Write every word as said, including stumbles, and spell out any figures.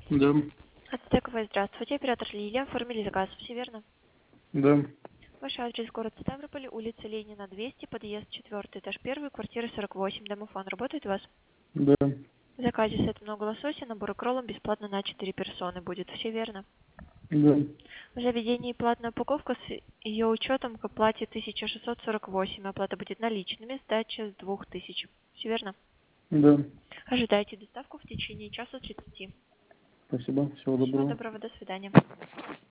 Да. Ацтековая, здравствуйте. Оператор Лилия. Оформили заказ. Все верно? Да. Ваш адрес город Ставрополь, улица Ленина, двести, подъезд четвертый, этаж один, квартира сорок восемь. Домофон работает у вас? Да. В заказе сет много лосося, набор кроллом бесплатно на четыре персоны будет. Все верно? Да. В заведении платная упаковка с ее учетом к оплате тысяча шестьсот сорок восемь. Оплата будет наличными, сдача с двух тысяч. Все верно? Да. Ожидайте доставку в течение часа тридцати. Спасибо. Всего Всего доброго. доброго, до свидания.